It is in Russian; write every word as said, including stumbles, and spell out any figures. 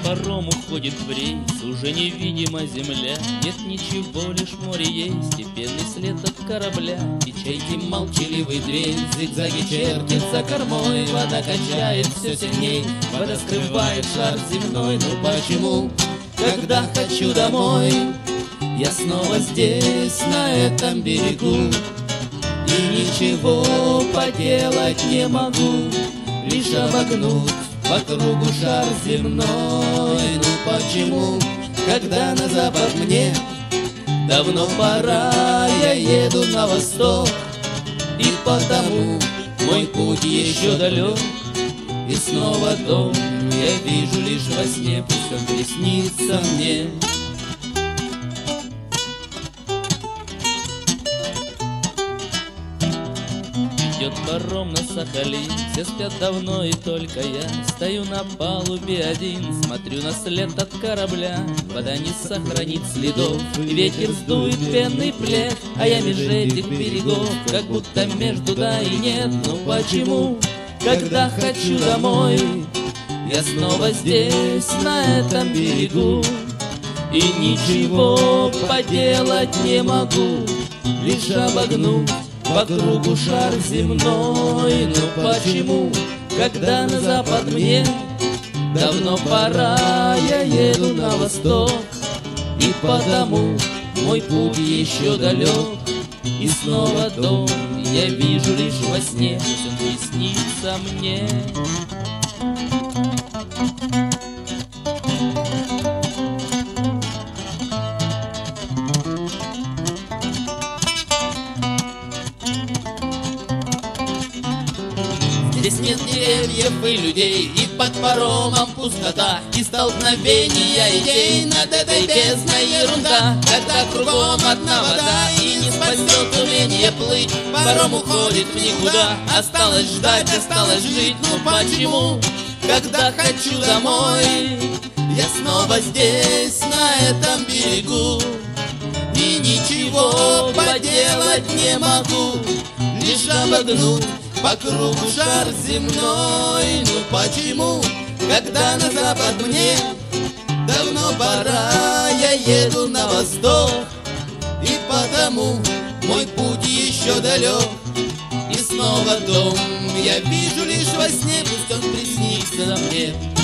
паром уходит в рейс, уже невидима земля. Нет ничего, лишь море есть и пенный след от корабля. И чайки молчаливый дрейф, зигзаги чертит за кормой. Вода качает все сильней, вода скрывает шар земной. Ну почему, когда хочу домой, я снова здесь, на этом берегу, и ничего поделать не могу, лишь обогнуть по кругу шар земной. Ну почему, когда на запад мне давно пора, я еду на восток, и потому мой путь еще далек. И снова дом я вижу лишь во сне, пусть он приснится мне. Идет паром на Сахалин, все спят давно, и только я стою на палубе один, смотрю на след от корабля. Вода не сохранит следов, и ветер сдует пенный плед, а я меж этих берегов, как будто между да и нет. Ну почему, когда хочу домой, я снова здесь, на этом берегу, и ничего поделать не могу, лишь обогнуть по кругу шар земной. Ну почему, когда на запад мне давно пора, я еду на восток, и потому мой путь еще далек. И снова дом я вижу лишь во сне, пусть он приснится мне. Здесь нет деревьев и людей, и под паромом пустота, и столкновения идей над этой бездной ерунда. Когда кругом одна вода, и не спасет умение плыть, паром уходит в никуда. Осталось ждать, осталось жить, ну почему, когда хочу домой, я снова здесь, на этом берегу, и ничего поделать не могу, лишь обогнуть по кругу шар земной. Ну почему, когда на запад мне давно пора, я еду на восток, и потому мой путь еще далек. И снова дом я вижу лишь во сне, пусть он приснится мне.